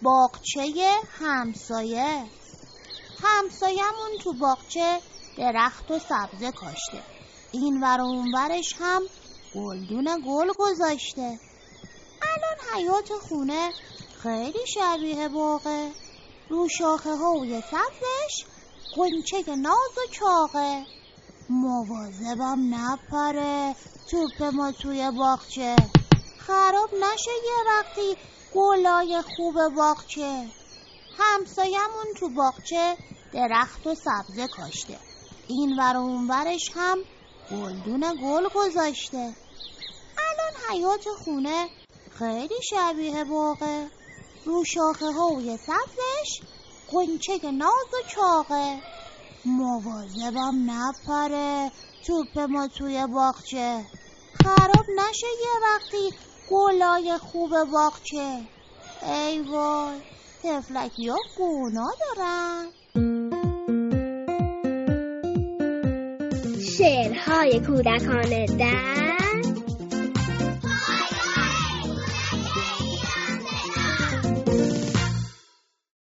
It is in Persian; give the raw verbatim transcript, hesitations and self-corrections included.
باغچه همسایه. همسایه‌مون تو باغچه درخت و سبزه کاشته. این ور و اون ورش هم گلدون گل گذاشته. الان حیاط خونه خیلی شبیه باغه. رو شاخه های سبزش غنچه ناز و چاقه. مواظبم نپره توپ ما توی باغچه، خراب نشه یه وقتی گلای خوب باغچه. همسایمون تو باغچه درخت و سبزه کاشته. این ور و اون ورش هم گلدون گل گذاشته. الان حیاط خونه خیلی شبیه باغه. رو شاخه های سبزش غنچه ناز و چاقه. مواظبم نپره توپ ما توی باغچه، خراب نشه یه وقتی گلای خوب باغچه. ای وای، طفلکی ها گناه دارن. شعرهای کودکانه در